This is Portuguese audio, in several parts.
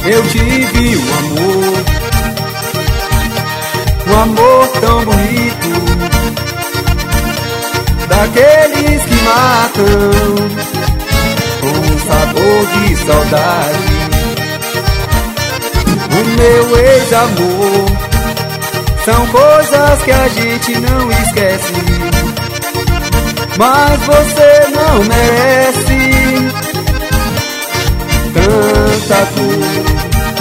Eu tive um amor tão bonito, daqueles que matam com sabor de saudade. O meu ex-amor são coisas que a gente não esquece, mas você não merece tanta dor.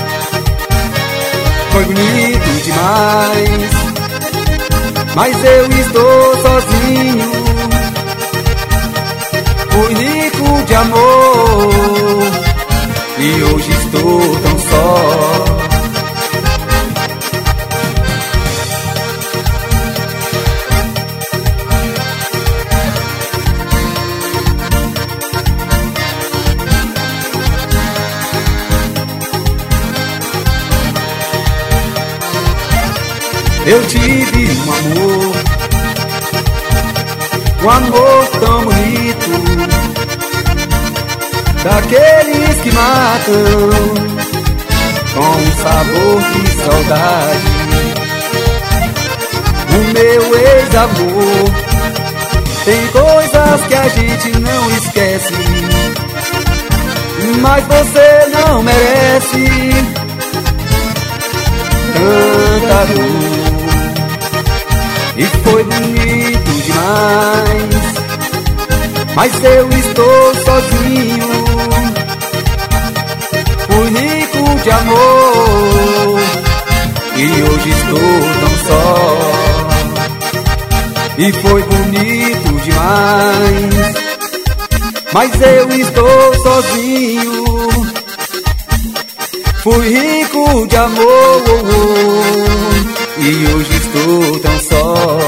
Foi bonito demais, mas eu estou sozinho. Fui rico de amor e hoje estou tão só. Eu tive um amor tão bonito, daqueles que matam com sabor de saudade. O meu ex-amor tem coisas que a gente não esquece, mas você não merece tanta dor. E foi bonito demais, mas eu estou sozinho. Fui rico de amor e hoje estou tão só. E foi bonito demais, mas eu estou sozinho. Fui rico de amor e hoje estou tão só.